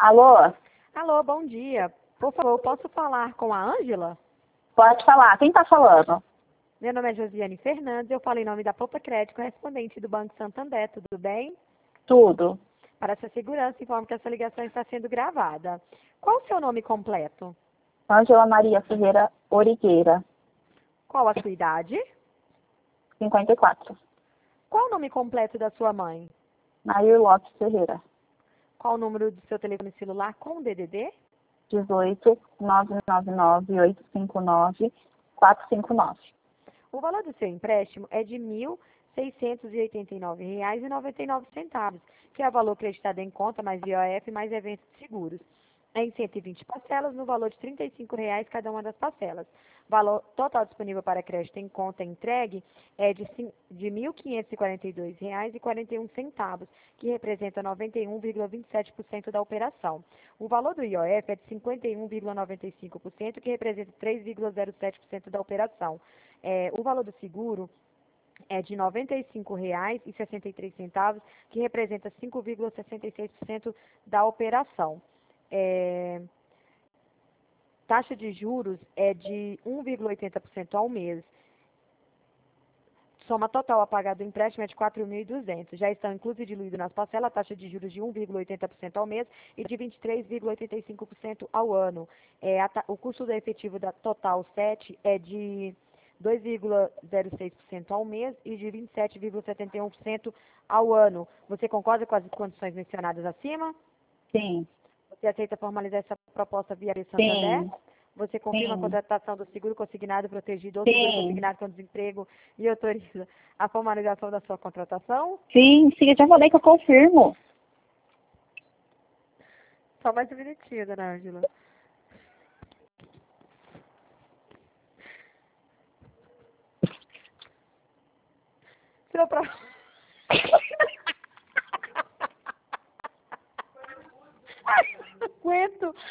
Alô? Alô, bom dia. Por favor, posso falar com a Ângela? Pode falar. Quem tá falando? Meu nome é Josiane Fernandes, eu falo em nome da Poupa Crédito, correspondente do Banco Santander, tudo bem? Tudo. Para sua segurança, informo que essa ligação está sendo gravada. Qual o seu nome completo? Ângela Maria Ferreira Origueira, Qual a sua idade? 54. Qual o nome completo da sua mãe? Nair Lopes Ferreira, Qual o número do seu telefone celular com DDD? 18 999 859 459. O valor do seu empréstimo é de R$ 1.689,99, que é o valor acreditado em conta, mais IOF, mais eventos de seguros. É em 120 parcelas, no valor de R$ 35,00 cada uma das parcelas. Valor total disponível para crédito em conta entregue é de R$ 1.542,41, que representa 91,27% da operação. O valor do IOF é de 51,95%, que representa 3,07% da operação. O valor do seguro é de R$ 95,63, que representa 5,66% da operação. Taxa de juros é de 1,80% ao mês. Soma total a pagar do empréstimo é de 4.200. Já estão inclusos e diluídos nas parcelas a taxa de juros de 1,80% ao mês e de 23,85% ao ano. O custo do efetivo da total 7 é de 2,06% ao mês e de 27,71% ao ano. Você concorda com as condições mencionadas acima? Sim. Você aceita formalizar essa proposta via Santander? Sim. Você confirma a Sim. contratação do seguro consignado protegido ou seguro Sim. consignado com desemprego e autoriza a formalização da sua contratação? Sim, eu já falei que eu confirmo. Só mais um minutinho, dona Ângela. Seu pro...